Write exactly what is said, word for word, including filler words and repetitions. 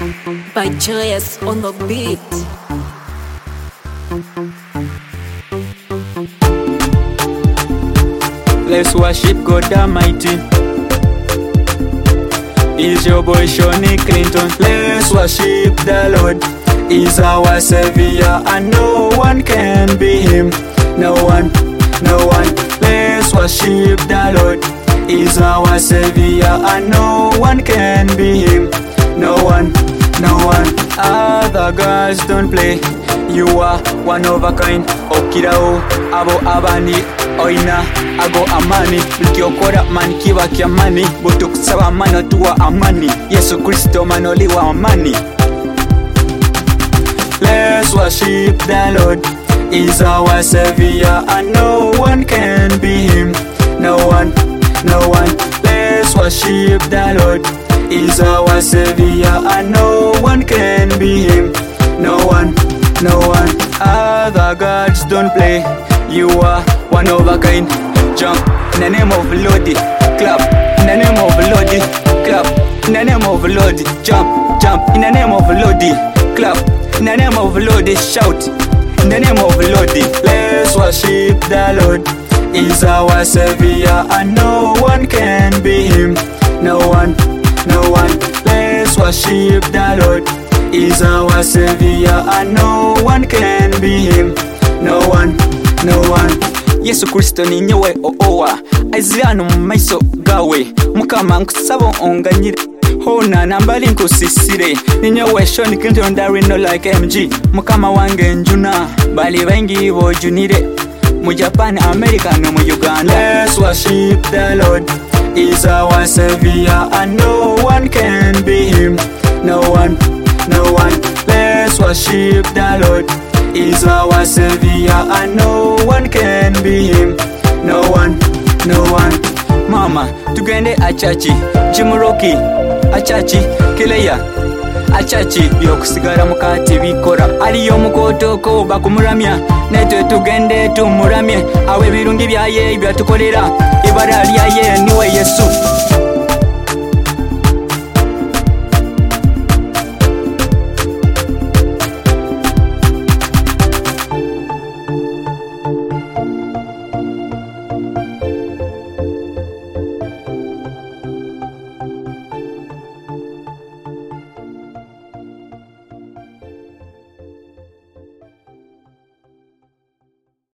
By Joyous on the beat. Let's worship God Almighty. Is your boy Shawnee Clinton. Let's worship the Lord. He's our Savior and no one can be Him. No one, no one. Let's worship the Lord. He's our Savior and no one can be Him. No one, no one. Other gods don't play. You are one of a kind. Okirao abo abani oina ago amani. Likiokora man kiwa kiamani. Butu kusaba mano tuwa amani. Yesu Kristo manoliwa amani. Let's worship the Lord. He's our Savior and no one can be Him. No one, no one. Let's worship the Lord. He's our Savior and no one can be Him. No one, no one. Other gods don't play. You are one of a kind. Jump in the name of Lord. Clap in the name of Lord. Clap in the name of Lord. Jump, jump in the name of Lord. Clap in the name of Lord. Shout in the name of Lord. Let's worship the Lord. He's our Savior and no one can be Him. No one, no one. Let's worship the Lord. He's our Savior and no one can be Him. No one, no one. Yesu Kristo ni nyewe oowa Aziano maiso gawe Mukama nkusabo onganyire Hona nambali nkusisire Ni nyewe Shawnee Clinton Darino like M G Mukama wange njuna Bali wengi wojunire Mu Japan, America no mu Uganda. Let's worship the Lord. He's our Savior and no one can be Him. No one, no one. Let's worship the Lord. He's our Savior and no one can be Him. No one, no one. Mama, tugende achachi, Jimuroki, achachi, Kileya, achachi, yokusigara mukati bikora. Aliyo mukotoko bakumuramya, netwe tugende tumuramye. Awe birungi byaye byatukolera, ibara lyaye niwe Yesu.